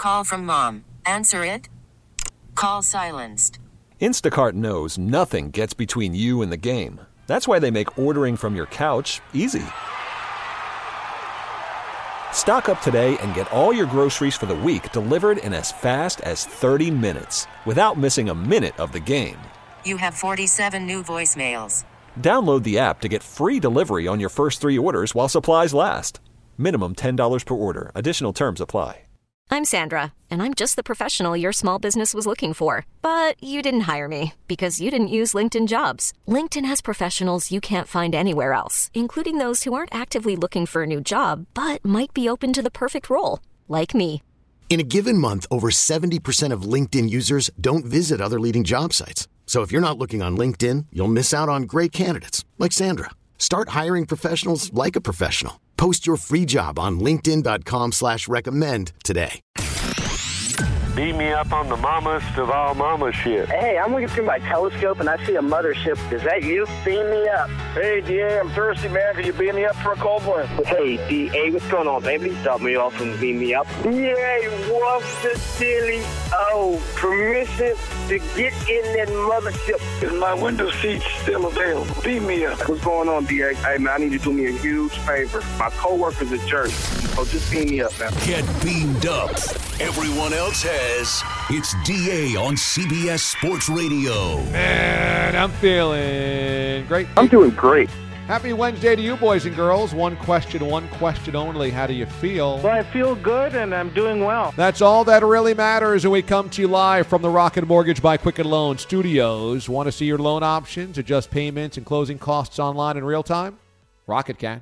Call from mom. Answer it. Call silenced. Instacart knows nothing gets between you and the game. That's why they make ordering from your couch easy. Stock up today and get all your groceries for the week delivered in as fast as 30 minutes without missing a minute of the game. You have 47 new voicemails. Download the app to get free delivery on your first 3 orders while supplies last. Minimum $10 per order. Additional terms apply. I'm Sandra, and I'm just the professional your small business was looking for. But you didn't hire me because you didn't use LinkedIn Jobs. LinkedIn has professionals you can't find anywhere else, including those who aren't actively looking for a new job, but might be open to the perfect role, like me. In a given month, over 70% of LinkedIn users don't visit other leading job sites. So if you're not looking on LinkedIn, you'll miss out on great candidates like Sandra. Start hiring professionals like a professional. Post your free job on linkedin.com/recommend today. Beat me up on the mammoth of all mama shit. Hey, I'm looking through my telescope and I see a mothership. Is that you? Beam me up. Hey, DA, I'm thirsty, man. Can you beam me up for a cold one? Hey, DA, what's going on, baby? Stop me off and beam me up. Yay, what's the silly? Oh, permission to get in that mothership. Is my window seat still available? Beam me up. What's going on, DA? Hey, man, I need you to do me a huge favor. My coworker's a jerk, so just beam me up, man. Get beamed up. Everyone else has. It's DA on CBS Sports Radio. Man, I'm feeling great. I'm doing great. Happy Wednesday to you, boys and girls. One question only. How do you feel? Well, I feel good, and I'm doing well. That's all that really matters, and we come to you live from the Rocket Mortgage by Quicken Loan Studios. Want to see your loan options, adjust payments, and closing costs online in real time? Rocket can.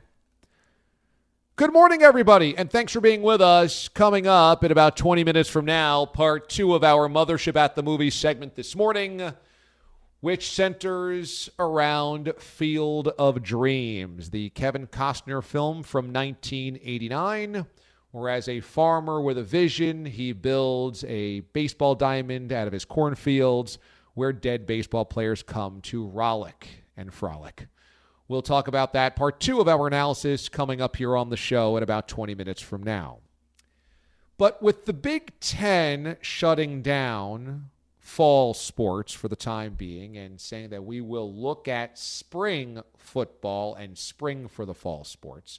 Good morning, everybody, and thanks for being with us. Coming up in about 20 minutes from now, part 2 of our Mothership at the Movies segment this morning, which centers around Field of Dreams, the Kevin Costner film from 1989, where as a farmer with a vision, he builds a baseball diamond out of his cornfields where dead baseball players come to rollick and frolic. We'll talk about that. Part 2 of our analysis coming up here on the show in about 20 minutes from now. But with the Big Ten shutting down fall sports for the time being and saying that we will look at spring football and spring for the fall sports,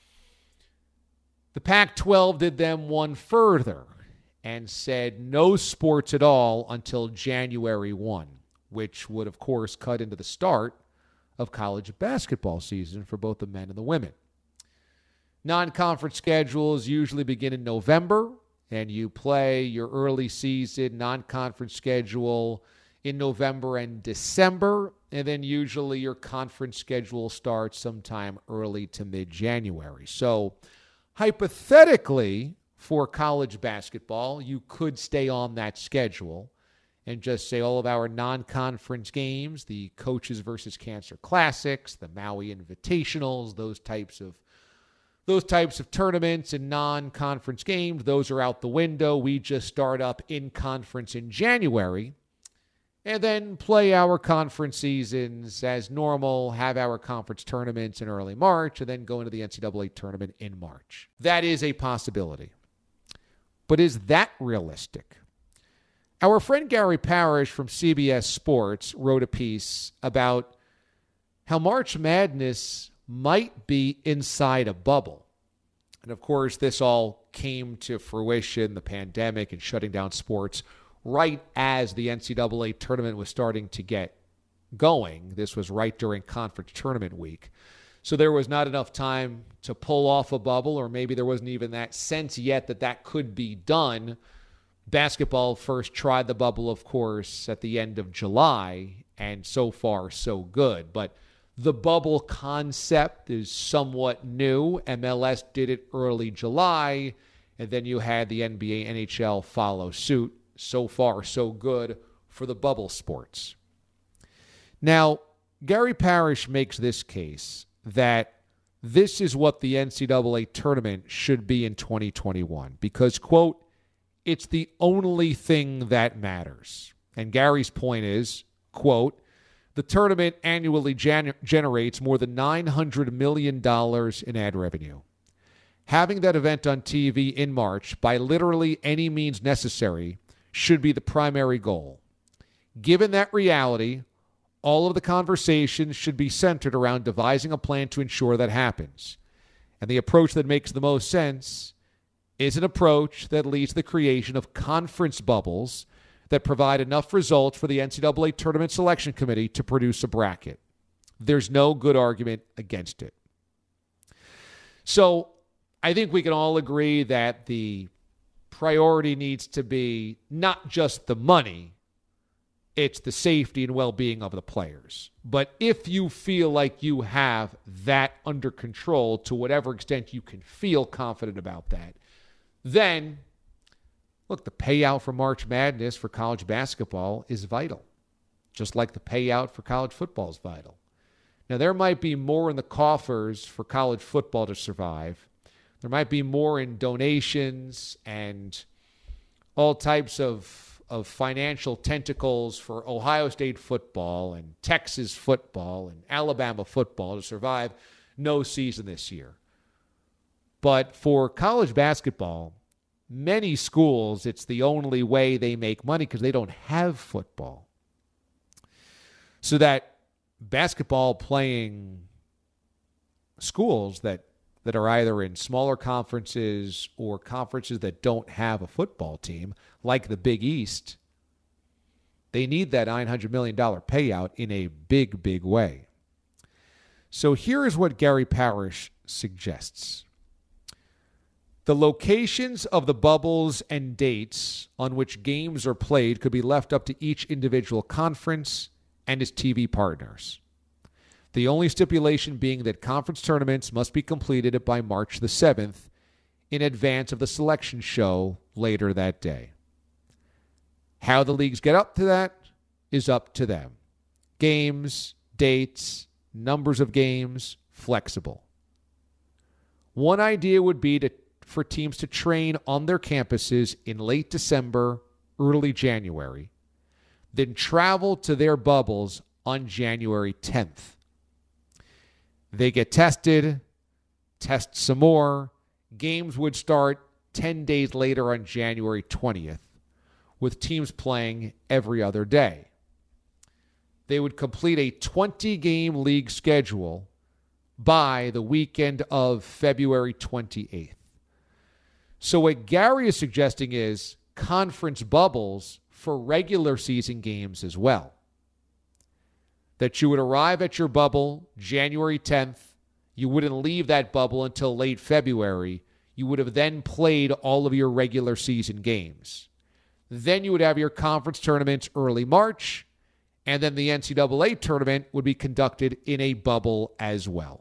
the Pac-12 did them one further and said no sports at all until January 1, which would, of course, cut into the start of college basketball season for both the men and the women. Non-conference schedules usually begin in November, and you play your early season non-conference schedule in November and December, and then usually your conference schedule starts sometime early to mid-January. So hypothetically, for college basketball, you could stay on that schedule and just say all of our non-conference games, the Coaches versus Cancer Classics, the Maui Invitationals, those types of tournaments and non-conference games, those are out the window. We just start up in conference in January and then play our conference seasons as normal, have our conference tournaments in early March, and then go into the NCAA tournament in March. That is a possibility. But is that realistic? Our friend Gary Parrish from CBS Sports wrote a piece about how March Madness might be inside a bubble. And of course, this all came to fruition, the pandemic and shutting down sports, right as the NCAA tournament was starting to get going. This was right during conference tournament week. So there was not enough time to pull off a bubble, or maybe there wasn't even that sense yet that that could be done. Basketball first tried the bubble, of course, at the end of July, and so far, so good. But the bubble concept is somewhat new. MLS did it early July, and then you had the NBA, NHL follow suit. So far, so good for the bubble sports. Now, Gary Parrish makes this case that this is what the NCAA tournament should be in 2021 because, quote, it's the only thing that matters. And Gary's point is, quote, the tournament annually generates more than $900 million in ad revenue. having that event on TV in March by literally any means necessary should be the primary goal. Given that reality, all of the conversations should be centered around devising a plan to ensure that happens. And the approach that makes the most sense is an approach that leads to the creation of conference bubbles that provide enough results for the NCAA Tournament Selection Committee to produce a bracket. There's no good argument against it. So I think we can all agree that the priority needs to be not just the money, it's the safety and well-being of the players. But if you feel like you have that under control to whatever extent you can feel confident about that, then, look, the payout for March Madness for college basketball is vital, just like the payout for college football is vital. Now, there might be more in the coffers for college football to survive. There might be more in donations and all types of financial tentacles for Ohio State football and Texas football and Alabama football to survive no season this year. But for college basketball, many schools, it's the only way they make money because they don't have football. So that basketball playing schools that are either in smaller conferences or conferences that don't have a football team, like the Big East, they need that $900 million payout in a big, big way. So here is what Gary Parrish suggests. The locations of the bubbles and dates on which games are played could be left up to each individual conference and its TV partners. The only stipulation being that conference tournaments must be completed by March the 7th in advance of the selection show later that day. How the leagues get up to that is up to them. Games, dates, numbers of games, flexible. One idea would be for teams to train on their campuses in late December, early January, then travel to their bubbles on January 10th. They get tested, test some more. Games would start 10 days later on January 20th, with teams playing every other day. They would complete a 20-game league schedule by the weekend of February 28th. So what Gary is suggesting is conference bubbles for regular season games as well. That you would arrive at your bubble January 10th. You wouldn't leave that bubble until late February. You would have then played all of your regular season games. Then you would have your conference tournaments early March, and then the NCAA tournament would be conducted in a bubble as well.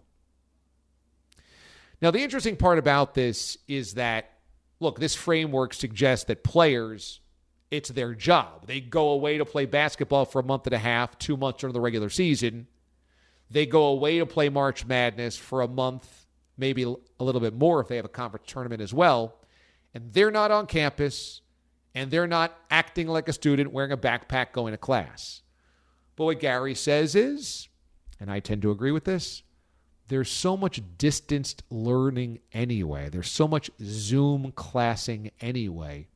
Now, the interesting part about this is that, look, this framework suggests that players, it's their job. They go away to play basketball for a month and a half, 2 months during the regular season. They go away to play March Madness for a month, maybe a little bit more if they have a conference tournament as well. And they're not on campus, and they're not acting like a student wearing a backpack going to class. But what Gary says is, and I tend to agree with this, there's so much distanced learning anyway. There's so much Zoom classing anyway.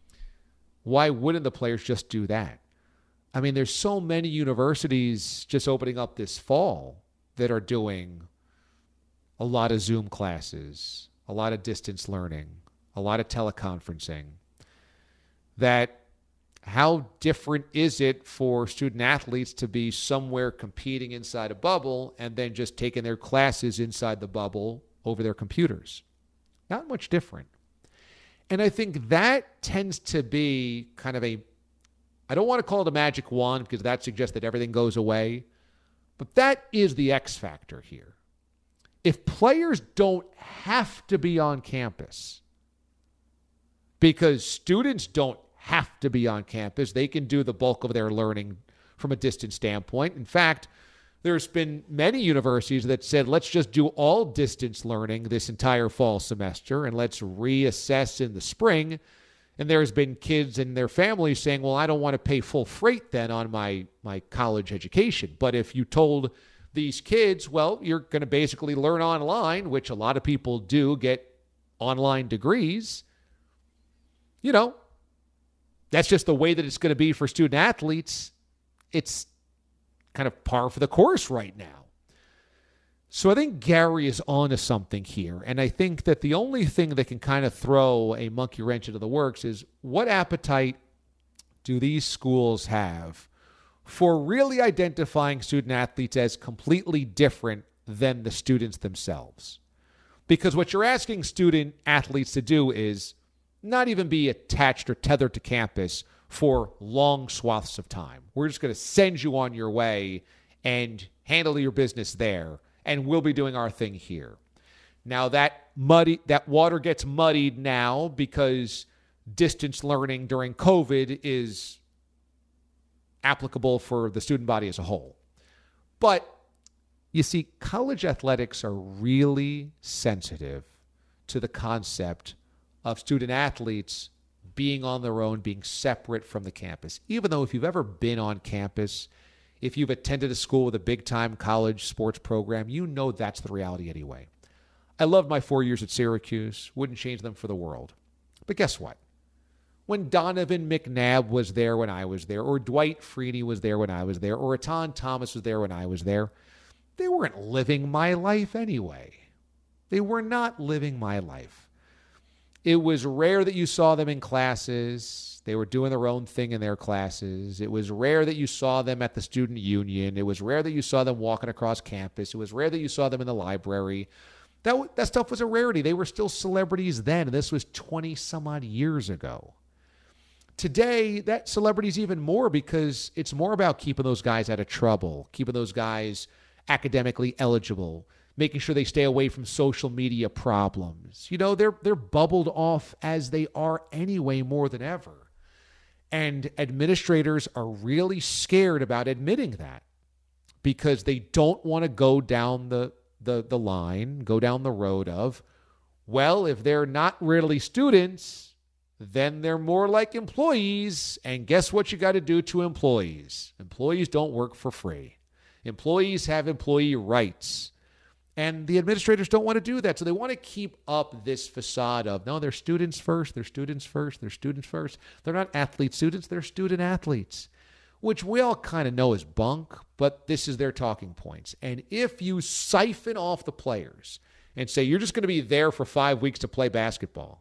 Why wouldn't the players just do that? I mean, there's so many universities just opening up this fall that are doing a lot of Zoom classes, a lot of distance learning, a lot of teleconferencing, that how different is it for student athletes to be somewhere competing inside a bubble and then just taking their classes inside the bubble over their computers? Not much different. And I think that tends to be kind of I don't want to call it a magic wand because that suggests that everything goes away, but that is the X factor here. If players don't have to be on campus, because students don't have to be on campus, they can do the bulk of their learning from a distance standpoint. In fact, there's been many universities that said, let's just do all distance learning this entire fall semester and let's reassess in the spring. And there's been kids and their families saying, well, I don't want to pay full freight then on my college education. But if you told these kids, well, you're going to basically learn online, which a lot of people do get online degrees, you know, that's just the way that it's going to be for student athletes. It's kind of par for the course right now. So I think Gary is onto something here. And I think that the only thing that can kind of throw a monkey wrench into the works is what appetite do these schools have for really identifying student athletes as completely different than the students themselves? Because what you're asking student athletes to do is not even be attached or tethered to campus for long swaths of time. We're just going to send you on your way and handle your business there, and we'll be doing our thing here. Now that water gets muddied now because distance learning during COVID is applicable for the student body as a whole. But you see, college athletics are really sensitive to the concept of student athletes being on their own, being separate from the campus. Even though if you've ever been on campus, if you've attended a school with a big-time college sports program, you know that's the reality anyway. I loved my 4 years at Syracuse. Wouldn't change them for the world. But guess what? When Donovan McNabb was there when I was there, or Dwight Freeney was there when I was there, or Etan Thomas was there when I was there, they weren't living my life anyway. They were not living my life. It was rare that you saw them in classes. They were doing their own thing in their classes. It was rare that you saw them at the student union. It was rare that you saw them walking across campus. It was rare that you saw them in the library. That stuff was a rarity. They were still celebrities then, and this was 20-some-odd years ago. Today, that celebrity's even more because it's more about keeping those guys out of trouble, keeping those guys academically eligible, making sure they stay away from social media problems. You know, they're bubbled off as they are anyway more than ever. And administrators are really scared about admitting that because they don't want to go down the line, go down the road of, well, if they're not really students, then they're more like employees. And guess what you got to do to employees? Employees don't work for free. Employees have employee rights. And the administrators don't want to do that. So they want to keep up this facade of, no, they're students first, they're students first, they're students first. They're not athlete students, they're student athletes, which we all kind of know is bunk, but this is their talking points. And if you siphon off the players and say, you're just going to be there for 5 weeks to play basketball,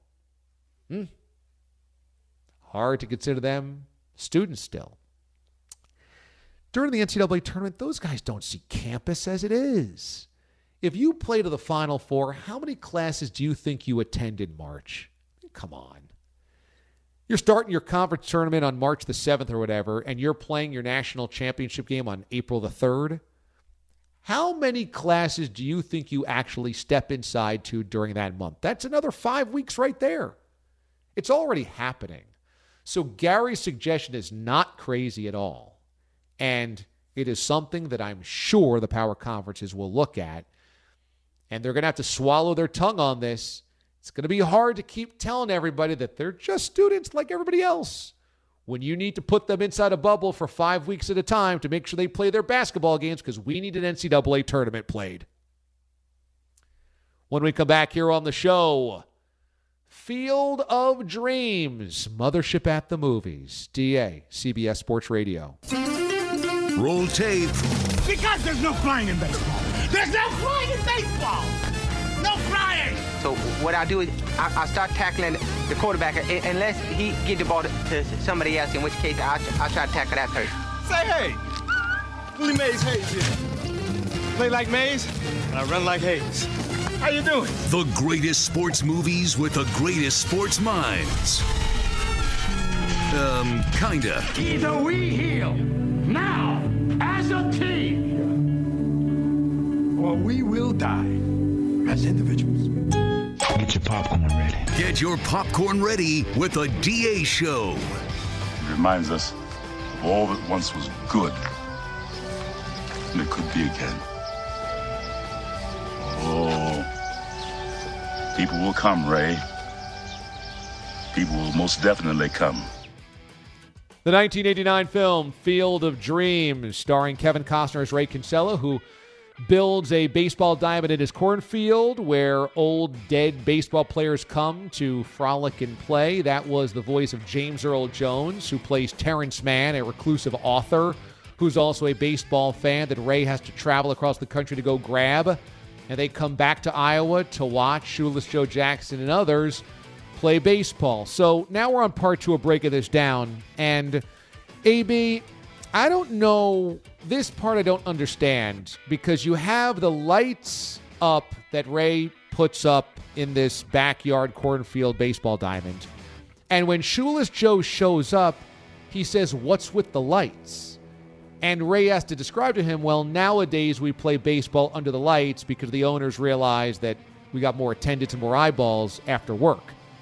hard to consider them students still. During the NCAA tournament, those guys don't see campus as it is. If you play to the Final Four, how many classes do you think you attend in March? Come on. You're starting your conference tournament on March the 7th or whatever, and you're playing your national championship game on April the 3rd. How many classes do you think you actually step inside to during that month? That's another 5 weeks right there. It's already happening. So Gary's suggestion is not crazy at all. And it is something that I'm sure the power conferences will look at. And they're going to have to swallow their tongue on this. It's going to be hard to keep telling everybody that they're just students like everybody else when you need to put them inside a bubble for 5 weeks at a time to make sure they play their basketball games because we need an NCAA tournament played. When we come back here on the show, Field of Dreams, Mothership at the Movies, DA, CBS Sports Radio. Roll tape. Because there's no crying in baseball. There's no crying in baseball. No crying. So what I do is I start tackling the quarterback unless he get the ball to somebody else, in which case I try to tackle that person. Say hey. Willie Mays Hayes here. Play like Mays, and I run like Hayes. How you doing? The greatest sports movies with the greatest sports minds. Kinda. Either we heal now as a team, or we will die as individuals. Get your popcorn ready. Get your popcorn ready with the DA Show. It reminds us of all that once was good, and it could be again. Oh, people will come, Ray. People will most definitely come. The 1989 film Field of Dreams, starring Kevin Costner as Ray Kinsella, who builds a baseball diamond in his cornfield where old dead baseball players come to frolic and play. That was the voice of James Earl Jones, who plays Terrence Mann, a reclusive author who's also a baseball fan that Ray has to travel across the country to go grab. And they come back to Iowa to watch Shoeless Joe Jackson and others play baseball. So now we're on part 2 of breaking this down. And AB, I don't know, this part I don't understand, because you have the lights up that Ray puts up in this backyard cornfield baseball diamond. And when Shoeless Joe shows up, he says, "What's with the lights?" And Ray has to describe to him, well, nowadays we play baseball under the lights because the owners realize that we got more attendance and more eyeballs after work.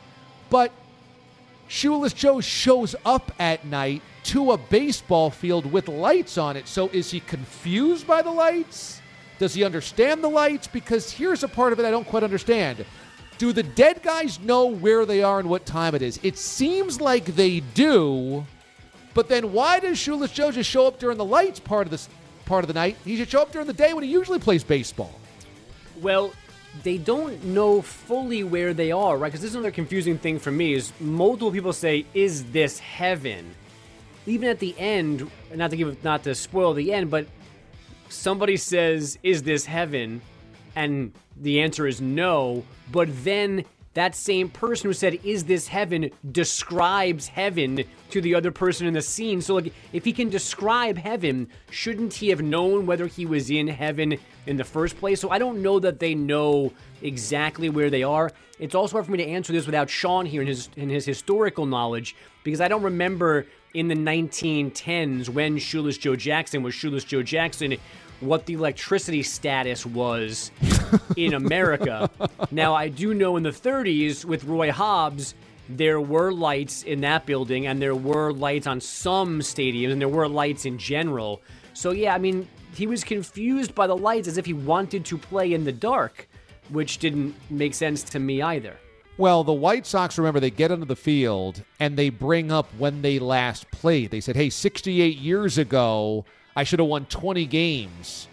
But Shoeless Joe shows up at night to a baseball field with lights on it. So is he confused by the lights? Does he understand the lights? Because here's a part of it I don't quite understand. Do the dead guys know where they are and what time it is? It seems like they do, but then why does Shoeless Joe just show up during the lights part of the night? He should show up during the day when he usually plays baseball. Well, they don't know fully where they are, right? Because this is another confusing thing for me, is multiple people say, "Is this heaven?" Even at the end, not to spoil the end, but somebody says, "Is this heaven?" And the answer is no. But then that same person who said, "Is this heaven?" describes heaven to the other person in the scene. So, like, if he can describe heaven, shouldn't he have known whether he was in heaven in the first place? So I don't know that they know exactly where they are. It's also hard for me to answer this without Sean here in his historical knowledge, because I don't remember in the 1910s when Shoeless Joe Jackson was Shoeless Joe Jackson what the electricity status was in America. Now, I do know in the 30s with Roy Hobbs, there were lights in that building, and there were lights on some stadiums, and there were lights in general. So, yeah, I mean, he was confused by the lights as if he wanted to play in the dark, which didn't make sense to me either. Well, the White Sox, remember, they get onto the field, and they bring up when they last played. They said, hey, 68 years ago, I should have won 20 games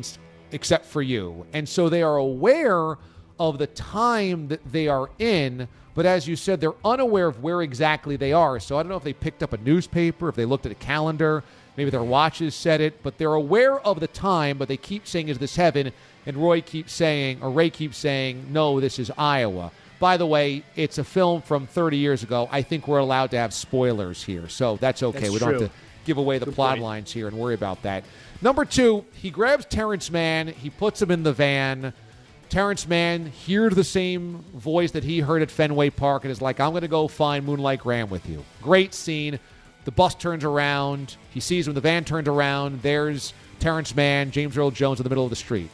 except for you. And so they are aware of the time that they are in, but as you said, they're unaware of where exactly they are. So I don't know if they picked up a newspaper, if they looked at a calendar, maybe their watches said it, but they're aware of the time, but they keep saying, is this heaven? And Ray keeps saying, no, this is Iowa. By the way, it's a film from 30 years ago. I think we're allowed to have spoilers here, so that's okay. We don't have to give away the plot lines here and worry about that. Number 2, he grabs Terrence Mann. He puts him in the van. Terrence Mann hears the same voice that he heard at Fenway Park and is like, I'm going to go find Moonlight Graham with you. Great scene. The bus turns around. He sees when the van turns around. There's Terrence Mann, James Earl Jones in the middle of the street.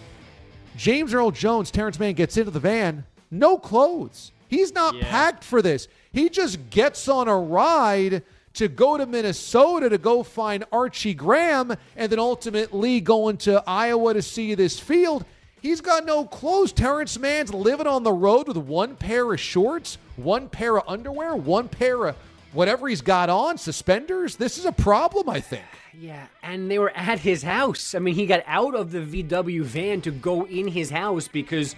James Earl Jones, Terrence Mann gets into the van. No clothes. He's not packed for this. He just gets on a ride to go to Minnesota to go find Archie Graham and then ultimately going to Iowa to see this field. He's got no clothes. Terrence Mann's living on the road with one pair of shorts, one pair of underwear, one pair of whatever he's got on, suspenders. This is a problem, I think. Yeah, and they were at his house. I mean, he got out of the VW van to go in his house because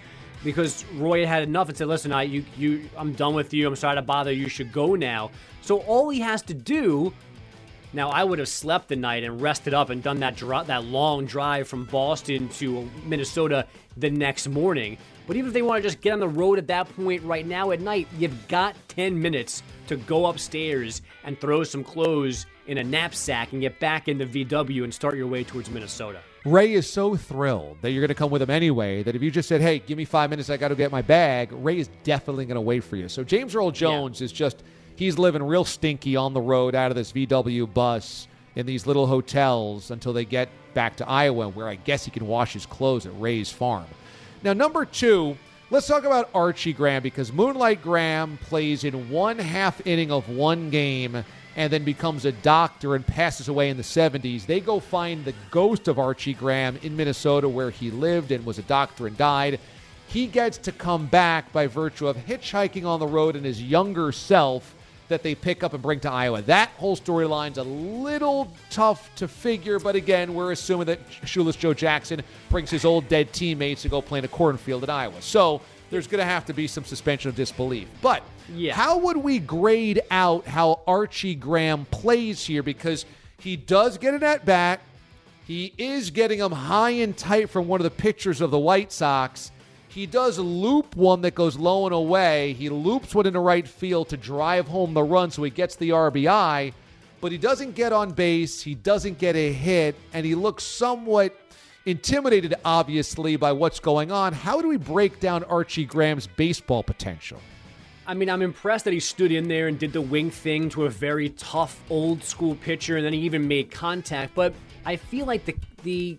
Roy had enough and said, listen, I'm done with you. I'm sorry to bother you. You should go now. So all he has to do, now I would have slept the night and rested up and done that long drive from Boston to Minnesota the next morning. But even if they want to just get on the road at that point right now at night, you've got 10 minutes to go upstairs and throw some clothes in a knapsack and get back in the VW and start your way towards Minnesota. Ray is so thrilled that you're going to come with him anyway that if you just said, hey, give me 5 minutes, I got to get my bag, Ray is definitely going to wait for you. So James Earl Jones is just, he's living real stinky on the road out of this VW bus in these little hotels until they get back to Iowa, where I guess he can wash his clothes at Ray's farm. Now, number 2, let's talk about Archie Graham, because Moonlight Graham plays in 1/2 inning of one game and then becomes a doctor and passes away in the 70s. They go find the ghost of Archie Graham in Minnesota, where he lived and was a doctor and died. He gets to come back by virtue of hitchhiking on the road in his younger self that they pick up and bring to Iowa. That whole storyline's a little tough to figure, but again, we're assuming that Shoeless Joe Jackson brings his old dead teammates to go play in a cornfield in Iowa. So there's going to have to be some suspension of disbelief. But how would we grade out how Archie Graham plays here? Because he does get an at-bat. He is getting them high and tight from one of the pitchers of the White Sox. He does loop one that goes low and away. He loops one into right field to drive home the run, so he gets the RBI. But he doesn't get on base. He doesn't get a hit. And he looks somewhat intimidated, obviously, by what's going on. How do we break down Archie Graham's baseball potential? I mean, I'm impressed that he stood in there and did the wing thing to a very tough, old-school pitcher, and then he even made contact. But I feel like the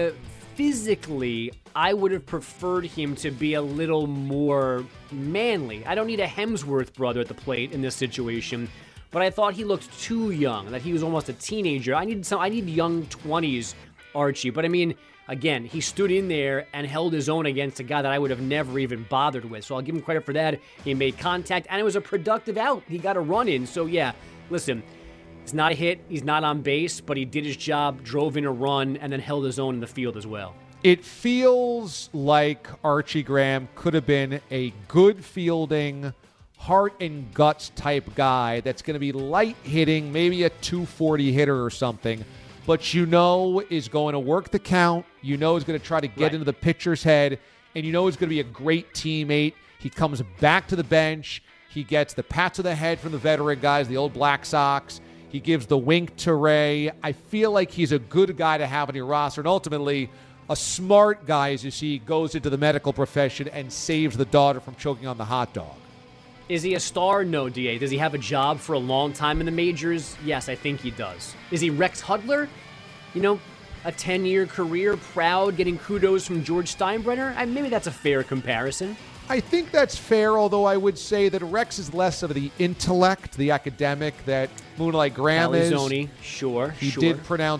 physically, I would have preferred him to be a little more manly. I don't need a Hemsworth brother at the plate in this situation, but I thought he looked too young, that he was almost a teenager. I need young 20s Archie. But I mean, again, he stood in there and held his own against a guy that I would have never even bothered with. So I'll give him credit for that. He made contact, and it was a productive out. He got a run in. So yeah, listen, it's not a hit. He's not on base, but he did his job, drove in a run, and then held his own in the field as well. It feels like Archie Graham could have been a good fielding, heart and guts type guy that's going to be light hitting, maybe a 240 hitter or something, but is going to work the count, is going to try to get into the pitcher's head, and is going to be a great teammate. He comes back to the bench. He gets the pats of the head from the veteran guys, the old Black Sox. He gives the wink to Ray. I feel like he's a good guy to have on your roster, and ultimately a smart guy, as you see, goes into the medical profession and saves the daughter from choking on the hot dog. Is he a star? No, DA. Does he have a job for a long time in the majors? Yes, I think he does. Is he Rex Hudler? A 10-year career, proud, getting kudos from George Steinbrenner? Maybe that's a fair comparison. I think that's fair, although I would say that Rex is less of the intellect, the academic, that Moonlight Graham is. Calzone, sure. He did pronounce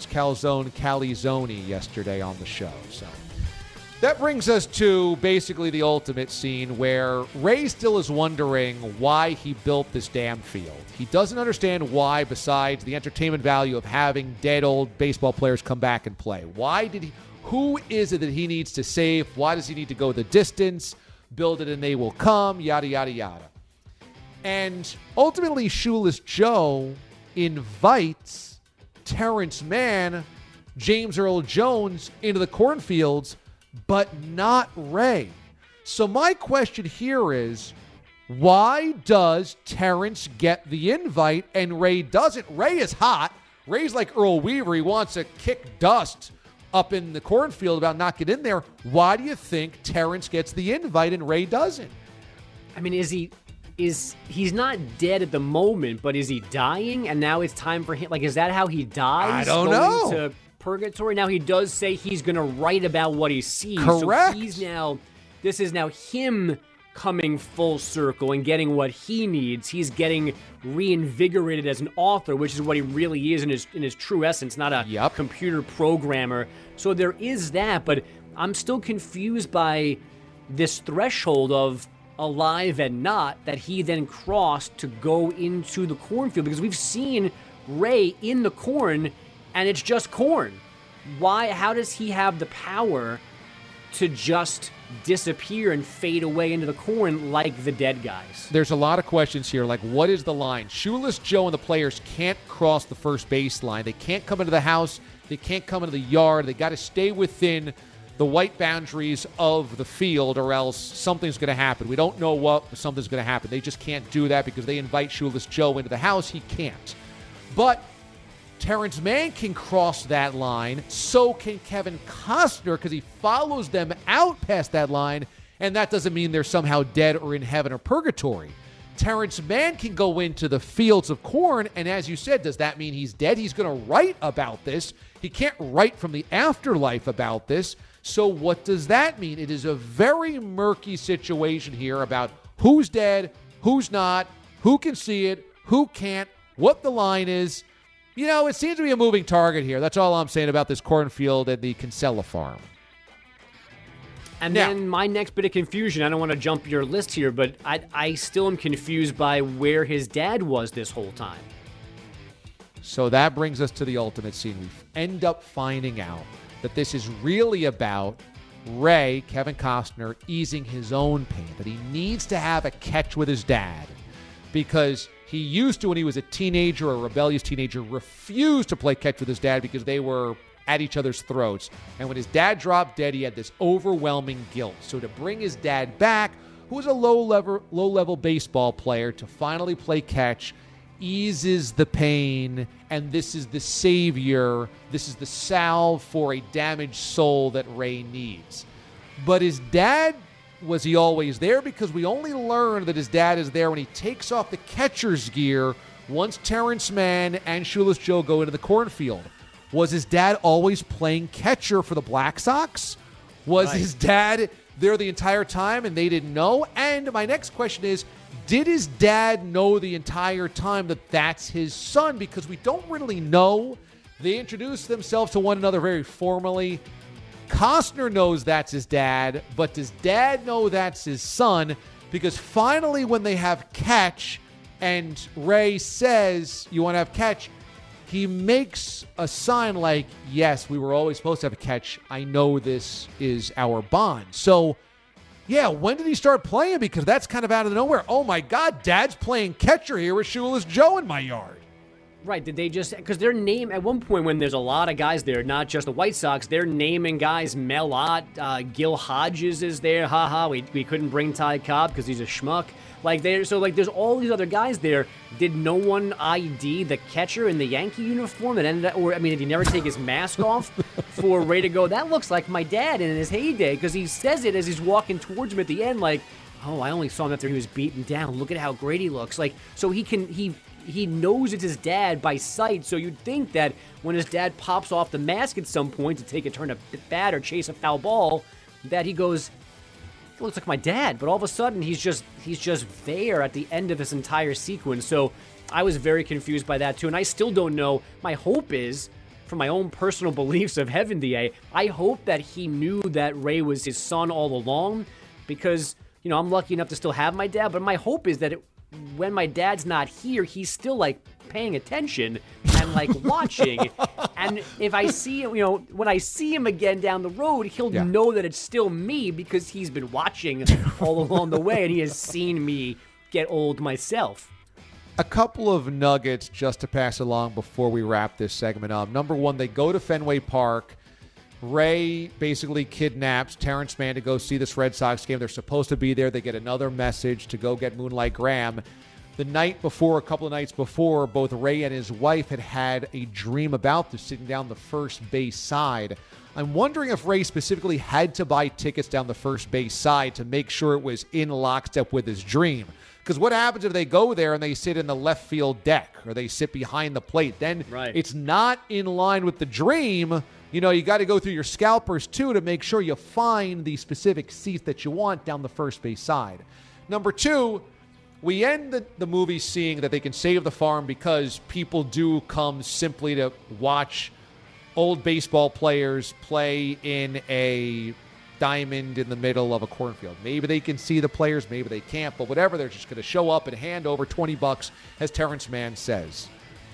Calzone yesterday on the show. So that brings us to basically the ultimate scene where Ray still is wondering why he built this damn field. He doesn't understand why, besides the entertainment value of having dead old baseball players come back and play. Who is it that he needs to save? Why does he need to go the distance? Build it and they will come, yada, yada, yada. And ultimately, Shoeless Joe invites Terrence Mann, James Earl Jones into the cornfields, but not Ray. So my question here is, why does Terrence get the invite and Ray doesn't? Ray is hot. Ray's like Earl Weaver. He wants to kick dust up in the cornfield about not getting in there. Why do you think Terrence gets the invite and Ray doesn't? I mean, he's not dead at the moment, but is he dying and now it's time for him? Like, is that how he dies? I don't know. To purgatory? Now he does say he's going to write about what he sees. Correct. So this is now him coming full circle and getting what he needs. He's getting reinvigorated as an author, which is what he really is in his true essence, not a computer programmer. So there is that, but I'm still confused by this threshold of alive and not that he then crossed to go into the cornfield, because we've seen Ray in the corn and it's just corn. Why? How does he have the power to just disappear and fade away into the corn like the dead guys? There's a lot of questions here, like what is the line? Shoeless Joe and the players can't cross the first base line. They can't come into the house. They can't come into the yard. They got to stay within the white boundaries of the field, or else something's going to happen. We don't know what, but something's going to happen. They just can't do that because they invite Shoeless Joe into the house. He can't. But Terrence Mann can cross that line. So can Kevin Costner, because he follows them out past that line, and that doesn't mean they're somehow dead or in heaven or purgatory. Terrence Mann can go into the fields of corn, and as you said, does that mean he's dead? He's going to write about this. He can't write from the afterlife about this. So what does that mean? It is a very murky situation here about who's dead, who's not, who can see it, who can't, what the line is. It seems to be a moving target here. That's all I'm saying about this cornfield and the Kinsella farm. And then my next bit of confusion, I don't want to jump your list here, but I still am confused by where his dad was this whole time. So that brings us to the ultimate scene. We end up finding out that this is really about Ray, Kevin Costner, easing his own pain, that he needs to have a catch with his dad because he used to, when he was a teenager, a rebellious teenager, refuse to play catch with his dad because they were at each other's throats. And when his dad dropped dead, he had this overwhelming guilt. So to bring his dad back, who was a low-level baseball player, to finally play catch eases the pain, and this is the savior. This is the salve for a damaged soul that Ray needs. But his dad, was he always there? Because we only learn that his dad is there when he takes off the catcher's gear once Terrence Mann and Shoeless Joe go into the cornfield. Was his dad always playing catcher for the Black Sox? Was his dad there the entire time and they didn't know? And my next question is, did his dad know the entire time that that's his son? Because we don't really know. They introduce themselves to one another very formally. Costner knows that's his dad, but does dad know that's his son? Because finally when they have catch and Ray says, you want to have catch, he makes a sign like, yes, we were always supposed to have a catch. I know this is our bond. So, yeah, when did he start playing? Because that's kind of out of nowhere. Oh, my God, Dad's playing catcher here with Shoeless Joe in my yard. Right, did they just, because their name, at one point when there's a lot of guys there, not just the White Sox, they're naming guys, Mel Ott, Gil Hodges is there, we couldn't bring Ty Cobb because he's a schmuck. There's all these other guys there. Did no one ID the catcher in the Yankee uniform that ended up, did he never take his mask off for Ray to go, that looks like my dad in his heyday, because he says it as he's walking towards him at the end, I only saw him after he was beaten down. Look at how great he looks. So he knows it's his dad by sight, so you'd think that when his dad pops off the mask at some point to take a turn at bat or chase a foul ball, that he goes, it looks like my dad. But all of a sudden, he's just there at the end of this entire sequence. So I was very confused by that, too. And I still don't know. My hope is, from my own personal beliefs of Heaven DA, I hope that he knew that Ray was his son all along because, I'm lucky enough to still have my dad. But my hope is that when my dad's not here, he's still paying attention and watching. And if I see him, when I see him again down the road, he'll know that it's still me because he's been watching all along the way and he has seen me get old myself. A couple of nuggets just to pass along before we wrap this segment up. Number one, they go to Fenway Park. Ray basically kidnaps Terrence Mann to go see this Red Sox game. They're supposed to be there. They get another message to go get Moonlight Graham. The night before, a couple of nights before, both Ray and his wife had a dream about this, sitting down the first base side. I'm wondering if Ray specifically had to buy tickets down the first base side to make sure it was in lockstep with his dream. Because what happens if they go there and they sit in the left field deck or they sit behind the plate? Then It's not in line with the dream. You got to go through your scalpers, too, to make sure you find the specific seats that you want down the first base side. Number two, we end the movie seeing that they can save the farm because people do come simply to watch old baseball players play in a diamond in the middle of a cornfield. Maybe they can see the players, maybe they can't, but whatever, they're just going to show up and hand over $20, as Terrence Mann says.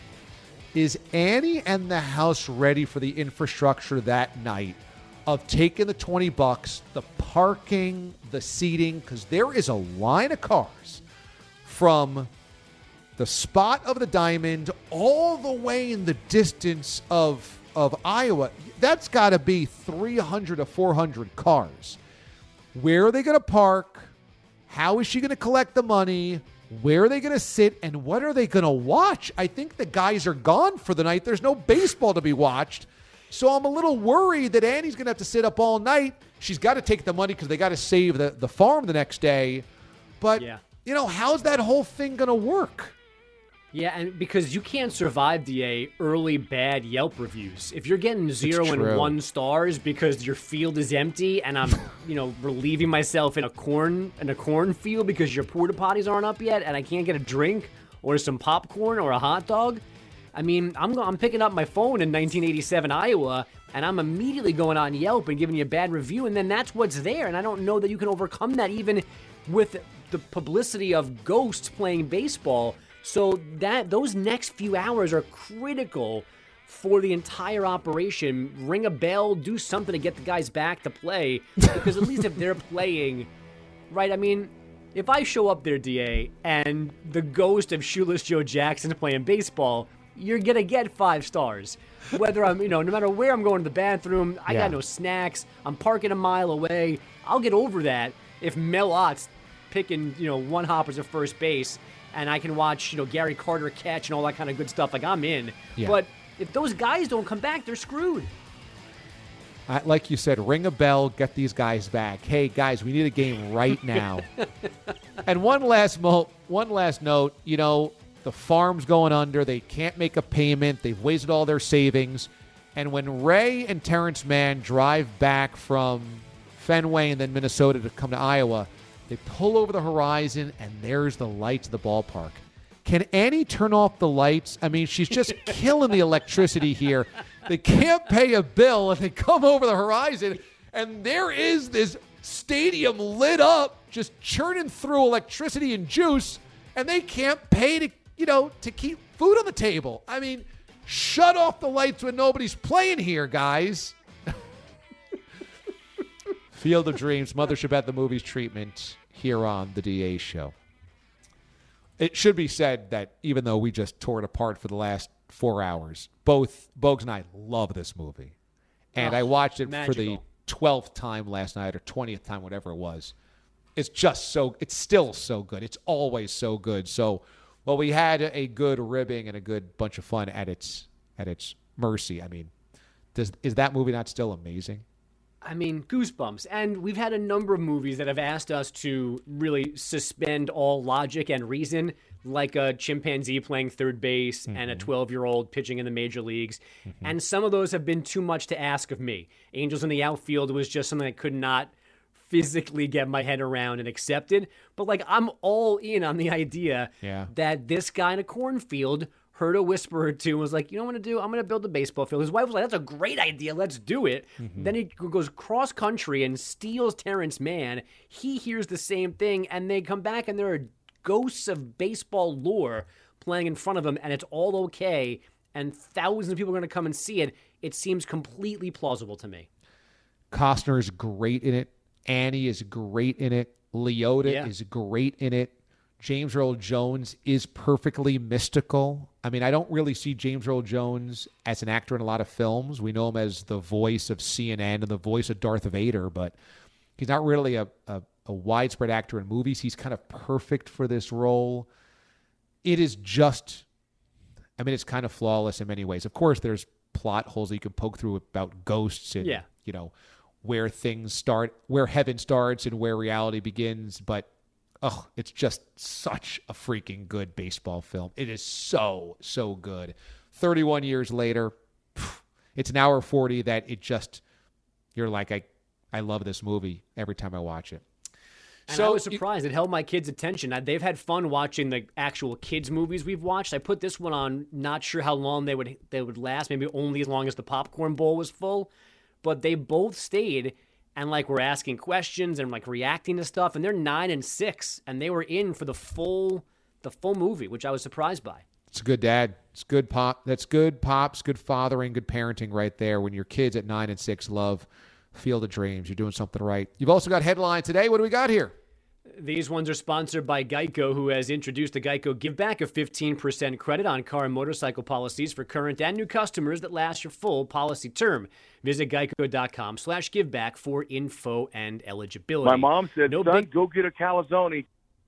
Is Annie and the house ready for the infrastructure that night of taking the $20, the parking, the seating? Because there is a line of cars from the spot of the diamond all the way in the distance of Iowa. That's got to be 300 to 400 cars. Where are they going to park? How is she going to collect the money? Where are they going to sit, and what are they going to watch? I think the guys are gone for the night. There's no baseball to be watched. So I'm a little worried that Annie's going to have to sit up all night. She's got to take the money because they got to save the farm the next day. But, how's that whole thing going to work? Yeah, and because you can't survive the early bad Yelp reviews. If you're getting 0 and 1 stars because your field is empty and I'm, relieving myself in a cornfield because your porta potties aren't up yet and I can't get a drink or some popcorn or a hot dog. I'm picking up my phone in 1987 Iowa and I'm immediately going on Yelp and giving you a bad review, and then that's what's there. And I don't know that you can overcome that even with the publicity of ghosts playing baseball. So those next few hours are critical for the entire operation. Ring a bell, do something to get the guys back to play, because at least if they're playing, right? I mean, if I show up there, DA, and the ghost of Shoeless Joe Jackson is playing baseball, you're going to get 5 stars. Whether I'm, no matter where I'm going to the bathroom, I got no snacks, I'm parking a mile away, I'll get over that if Mel Ott's picking, one hoppers at first base, and I can watch, Gary Carter catch and all that kind of good stuff. Like, I'm in. Yeah. But if those guys don't come back, they're screwed. Like you said, ring a bell, get these guys back. Hey, guys, we need a game right now. And one last note, the farm's going under. They can't make a payment. They've wasted all their savings. And when Ray and Terrence Mann drive back from Fenway and then Minnesota to come to Iowa, they pull over the horizon, and there's the lights of the ballpark. Can Annie turn off the lights? I mean, she's just killing the electricity here. They can't pay a bill, and they come over the horizon, and there is this stadium lit up, just churning through electricity and juice, and they can't pay to keep food on the table. I mean, shut off the lights when nobody's playing here, guys. Field of Dreams, Mothership at the Movies treatment here on the DA Show. It should be said that even though we just tore it apart for the last 4 hours, both Bogues and I love this movie. And I watched it for the 12th time last night, or 20th time, whatever it was. It's still so good. It's always so good. So, well, we had a good ribbing and a good bunch of fun at its mercy. I mean, is that movie not still amazing? I mean, goosebumps. And we've had a number of movies that have asked us to really suspend all logic and reason, like a chimpanzee playing third base and a 12-year-old pitching in the major leagues. And some of those have been too much to ask of me. Angels in the Outfield was just something I could not physically get my head around and accepted. But, I'm all in on the idea that this guy in a cornfield heard a whisper or two and was like, you know what I'm going to do? I'm going to build a baseball field. His wife was like, that's a great idea. Let's do it. Then he goes cross-country and steals Terrence Mann. He hears the same thing, and they come back, and there are ghosts of baseball lore playing in front of him, and it's all okay, and thousands of people are going to come and see it. It seems completely plausible to me. Costner is great in it. Annie is great in it. Leota is great in it. James Earl Jones is perfectly mystical. I mean, I don't really see James Earl Jones as an actor in a lot of films. We know him as the voice of CNN and the voice of Darth Vader, but he's not really a widespread actor in movies. He's kind of perfect for this role. It is just, it's kind of flawless in many ways. Of course, there's plot holes that you can poke through about ghosts and, where things start, where heaven starts and where reality begins, but it's just such a freaking good baseball film. It is so, so good. 31 years later, it's an hour 40 that you're like, I love this movie every time I watch it. And I was surprised. It held my kids' attention. They've had fun watching the actual kids' movies we've watched. I put this one on, not sure how long they would last, maybe only as long as the popcorn bowl was full. But they both stayed and we're asking questions and reacting to stuff, and they're 9 and 6, and they were in for the full movie, which I was surprised by. It's a good dad. It's good pop. That's good pops, good fathering, good parenting right there. When your kids at 9 and 6 love Field of Dreams, you're doing something right. You've also got headline today. What do we got here? These ones are sponsored by Geico, who has introduced the Geico Give Back of 15% credit on car and motorcycle policies for current and new customers that last your full policy term. Visit geico.com/giveback for info and eligibility. My mom said, son, go get a calzone.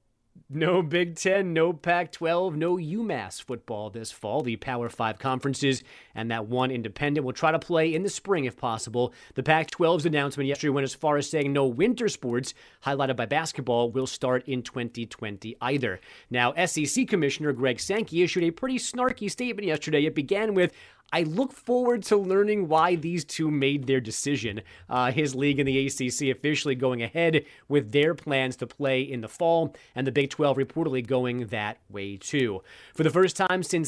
No Big Ten, no Pac-12, no UMass football this fall. The Power 5 conferences and that one independent will try to play in the spring if possible. The Pac-12's announcement yesterday went as far as saying no winter sports, highlighted by basketball, will start in 2020 either. Now, SEC Commissioner Greg Sankey issued a pretty snarky statement yesterday. It began with, I look forward to learning why these two made their decision. His league and the ACC officially going ahead with their plans to play in the fall, and the Big 12 reportedly going that way too. For the first time since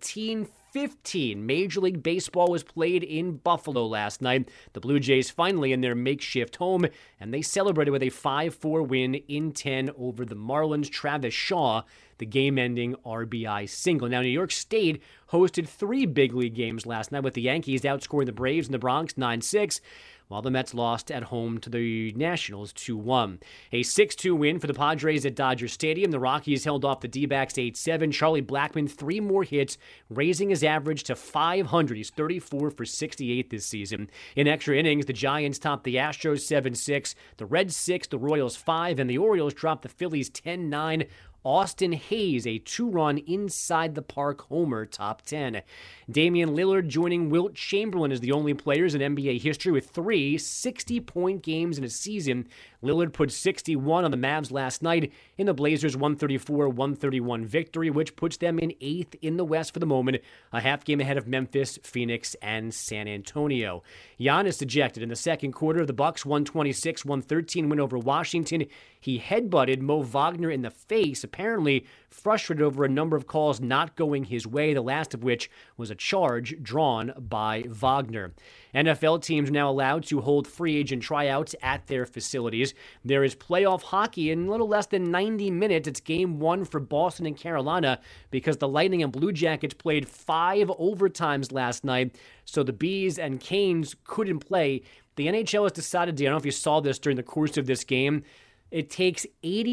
1915, Major League Baseball was played in Buffalo last night. The Blue Jays finally in their makeshift home, and they celebrated with a 5-4 win in 10 over the Marlins. Travis Shaw, the game-ending RBI single. Now, New York State hosted 3 big league games last night, with the Yankees outscoring the Braves in the Bronx 9-6, while the Mets lost at home to the Nationals 2-1. A 6-2 win for the Padres at Dodger Stadium. The Rockies held off the D-backs 8-7. Charlie Blackmon, 3 more hits, raising his average to 500. He's 34 for 68 this season. In extra innings, the Giants topped the Astros 7-6, the Reds 6, the Royals 5, and the Orioles dropped the Phillies 10-9. Austin Hayes, a 2-run inside the park homer, top 10. Damian Lillard joining Wilt Chamberlain as the only players in NBA history with 3 60-point games in a season. Lillard put 61 on the Mavs last night in the Blazers' 134-131 victory, which puts them in 8th in the West for the moment, a half game ahead of Memphis, Phoenix, and San Antonio. Giannis ejected in the second quarter of the Bucks' 126-113 win over Washington. He headbutted Mo Wagner in the face, apparently frustrated over a number of calls not going his way, the last of which was a charge drawn by Wagner. NFL teams are now allowed to hold free agent tryouts at their facilities. There is playoff hockey in a little less than 90 minutes. It's game 1 for Boston and Carolina because the Lightning and Blue Jackets played 5 overtimes last night, so the Bees and Canes couldn't play. The NHL has decided, I don't know if you saw this during the course of this game, it takes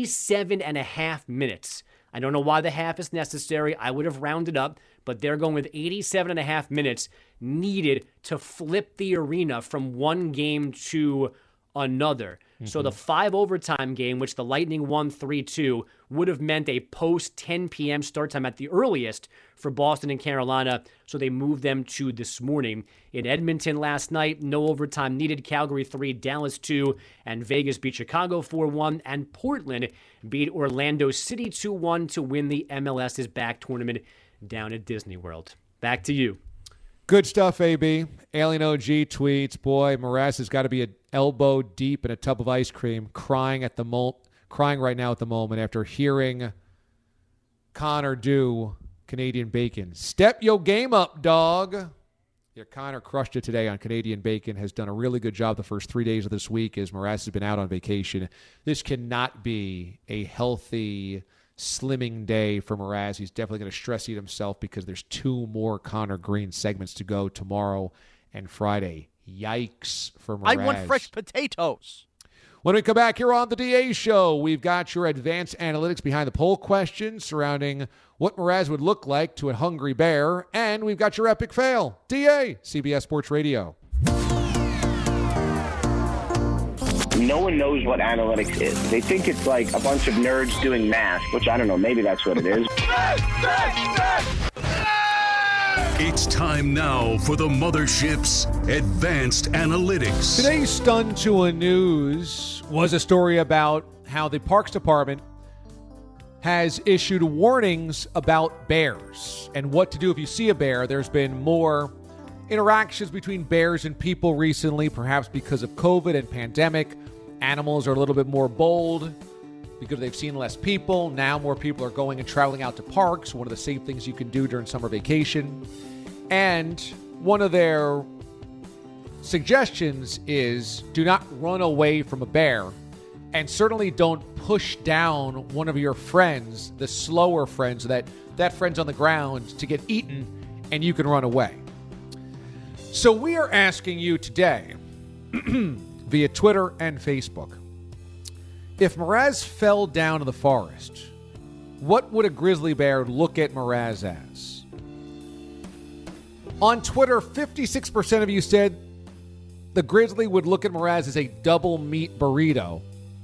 87.5 minutes. I don't know why the half is necessary. I would have rounded up, but they're going with 87.5 minutes needed to flip the arena from one game to another. So the 5 overtime game, which the Lightning won 3-2, would have meant a post 10 p.m. start time at the earliest for Boston and Carolina, so they moved them to this morning. In Edmonton last night, no overtime needed. Calgary 3, Dallas 2, and Vegas beat Chicago 4-1, and Portland beat Orlando City 2-1 to win the MLS's back tournament down at Disney World. Back to you. Good stuff, AB. Alien OG tweets, boy, Mraz has got to be an elbow deep in a tub of ice cream, crying right now at the moment after hearing Connor do Canadian Bacon. Step your game up, dog. Yeah, Connor crushed it today on Canadian Bacon, has done a really good job the first 3 days of this week as Mraz has been out on vacation. This cannot be a healthy slimming day for Mraz. He's definitely going to stress eat himself because there's 2 more Connor Green segments to go tomorrow and Friday. Yikes for Mraz. I want fresh potatoes. When we come back here on the DA Show, we've got your advanced analytics behind the poll questions surrounding what Mraz would look like to a hungry bear, and we've got your epic fail. DA, CBS Sports Radio. No one knows what analytics is. They think it's like a bunch of nerds doing math, which I don't know, maybe that's what it is. It's time now for the Mothership's Advanced Analytics. Today's Stun to a News was a story about how the Parks Department has issued warnings about bears and what to do if you see a bear. There's been more interactions between bears and people recently, perhaps because of COVID and pandemic. Animals are a little bit more bold because they've seen less people. Now more people are going and traveling out to parks, one of the safe things you can do during summer vacation. And one of their suggestions is do not run away from a bear, and certainly don't push down one of your friends, the slower friends, that friend's on the ground to get eaten and you can run away. So we are asking you today via Twitter and Facebook, if Mraz fell down in the forest, what would a grizzly bear look at Mraz as? On Twitter, 56% of you said the grizzly would look at Mraz as a double meat burrito.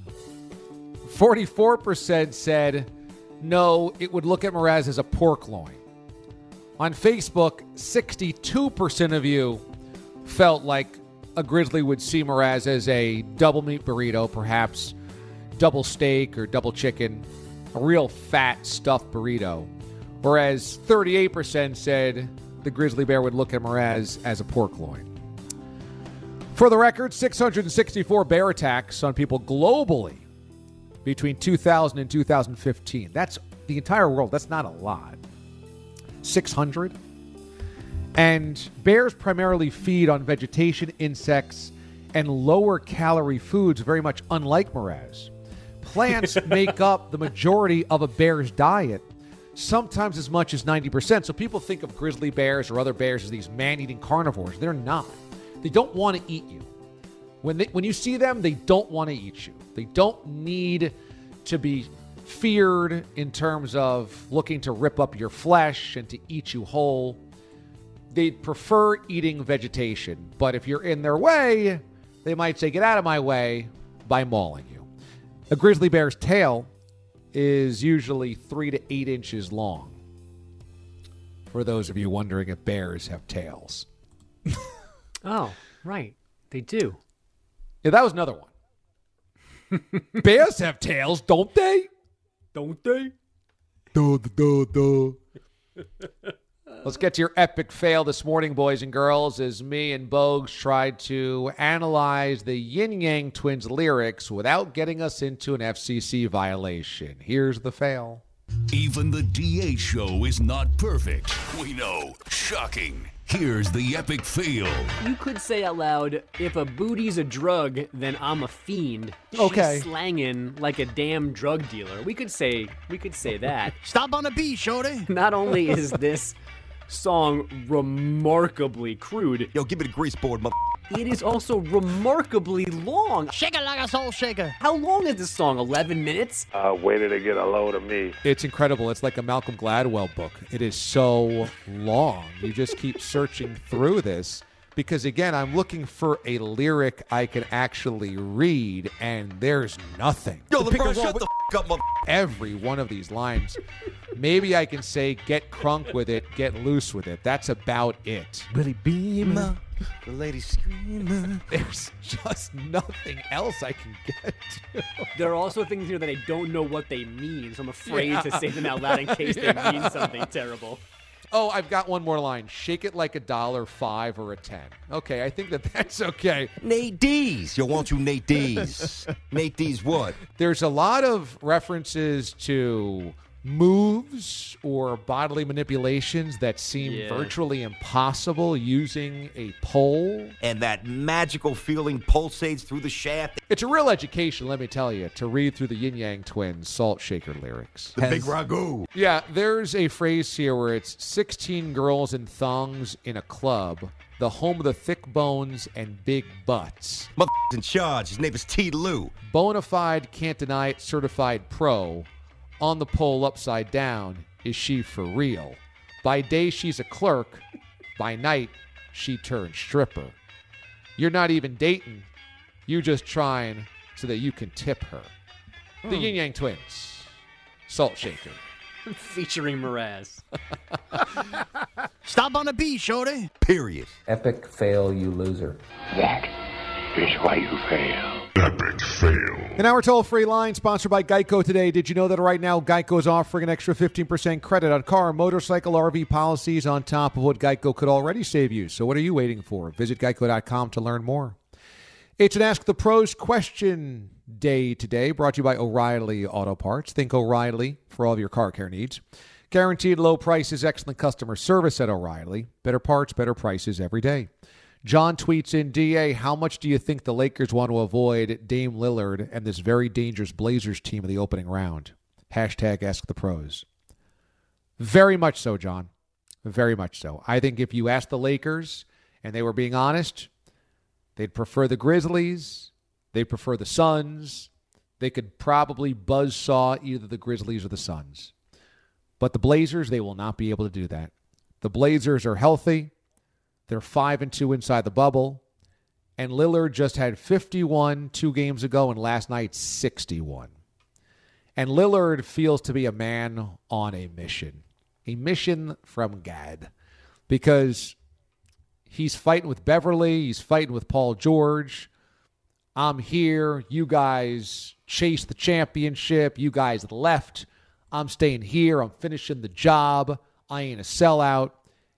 44% said no, it would look at Mraz as a pork loin. On Facebook, 62% of you felt like a grizzly would see Mraz as a double meat burrito, perhaps double steak or double chicken, a real fat stuffed burrito. Whereas 38% said the grizzly bear would look at Mraz as a pork loin. For the record, 664 bear attacks on people globally between 2000 and 2015. That's the entire world. That's not a lot. 600. And bears primarily feed on vegetation, insects, and lower-calorie foods, very much unlike Mraz. Plants make up the majority of a bear's diet, sometimes as much as 90%. So people think of grizzly bears or other bears as these man-eating carnivores. They're not. They don't want to eat you. When you see them, they don't want to eat you. They don't need to be feared in terms of looking to rip up your flesh and to eat you whole. They prefer eating vegetation. But if you're in their way, they might say, get out of my way, by mauling you. A grizzly bear's tail is usually 3 to 8 inches long. For those of you wondering if bears have tails. Oh, right. They do. Yeah, that was another one. Bears have tails, don't they? Don't they? Let's get to your epic fail this morning, boys and girls, as me and Bogues tried to analyze the Yin Yang Twins lyrics without getting us into an FCC violation. Here's the fail. Even the DA show is not perfect. We know. Shocking. Here's the epic fail. You could say out loud, if a booty's a drug, then I'm a fiend. Okay. She's slanging like a damn drug dealer. We could say that. Stop on the beat, shorty. Not only is this song remarkably crude. Yo, give me the grease board, mother. It is also remarkably long. Shake it like a soul shaker. How long is this song? 11 minutes? Waited to get a load of me. It's incredible. It's like a Malcolm Gladwell book. It is so long. You just keep searching through this because, again, I'm looking for a lyric I can actually read, and there's nothing. Yo, LeBron, shut the up, mother. Every one of these lines. Maybe I can say, get crunk with it, get loose with it. That's about it. Willie Beamer, the lady screamer. There's just nothing else I can get to. There are also things here that I don't know what they mean, so I'm afraid to say them out loud in case they mean something terrible. Oh, I've got one more line. Shake it like $1, 5, or a 10. Okay, I think that's okay. Nate D's. Yo, won't you Nate D's? Nate D's what? There's a lot of references to moves or bodily manipulations that seem virtually impossible using a pole. And that magical feeling pulsates through the shaft. It's a real education, let me tell you, to read through the Yin Yang Twins Salt Shaker lyrics. The big ragu. Yeah, there's a phrase here where it's 16 girls in thongs in a club, the home of the thick bones and big butts. Motherfucker's in charge. His name is T. Lou. Bonafide, can't deny it, certified pro. On the pole upside down, is she for real? By day, she's a clerk. By night, she turned stripper. You're not even dating. You just trying so that you can tip her. The Yin Yang Twins. Salt Shaker. Featuring Mraz. Stop on the beat, shorty. Period. Epic fail, you loser. That is why you fail. Epic fail. And our toll-free line, sponsored by Geico today. Did you know that right now Geico is offering an extra 15% credit on car, motorcycle, RV policies on top of what Geico could already save you? So what are you waiting for? Visit geico.com to learn more. It's an Ask the Pros question day today, brought to you by O'Reilly Auto Parts. Think O'Reilly for all of your car care needs. Guaranteed low prices, excellent customer service at O'Reilly. Better parts, better prices every day. John tweets in, DA, how much do you think the Lakers want to avoid Dame Lillard and this very dangerous Blazers team in the opening round? Hashtag Ask the Pros. Very much so, John. Very much so. I think if you asked the Lakers and they were being honest, they'd prefer the Grizzlies. They'd prefer the Suns. They could probably buzzsaw either the Grizzlies or the Suns. But the Blazers, they will not be able to do that. The Blazers are healthy. They're 5-2 inside the bubble. And Lillard just had 51 2 games ago, and last night 61. And Lillard feels to be a man on a mission from God, because he's fighting with Beverly, he's fighting with Paul George. I'm here, you guys chased the championship, you guys left. I'm staying here, I'm finishing the job, I ain't a sellout.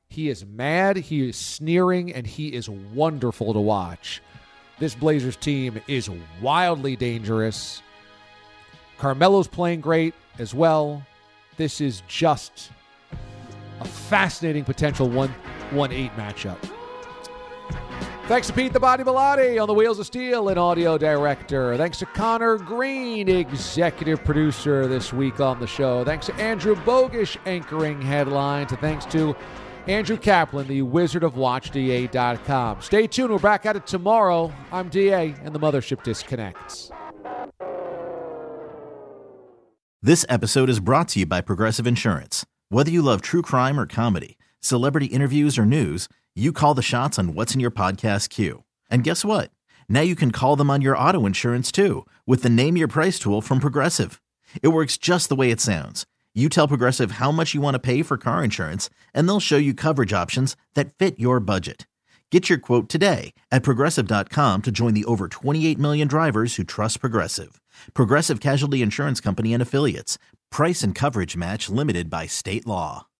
He is mad, he is sneering, and he is wonderful to watch. This Blazers team is wildly dangerous. Carmelo's playing great as well. This is just a fascinating potential 1-8 matchup. Thanks to Pete the Body Bellotti on the Wheels of Steel and audio director. Thanks to Connor Green, executive producer this week on the show. Thanks to Andrew Bogish, anchoring headlines. And thanks to Andrew Kaplan, the Wizard of WatchDA.com. Stay tuned. We're back at it tomorrow. I'm DA, and the Mothership disconnects. This episode is brought to you by Progressive Insurance. Whether you love true crime or comedy, celebrity interviews or news, you call the shots on what's in your podcast queue. And guess what? Now you can call them on your auto insurance too with the Name Your Price tool from Progressive. It works just the way it sounds. You tell Progressive how much you want to pay for car insurance, and they'll show you coverage options that fit your budget. Get your quote today at Progressive.com to join the over 28 million drivers who trust Progressive. Progressive Casualty Insurance Company and Affiliates. Price and coverage match limited by state law.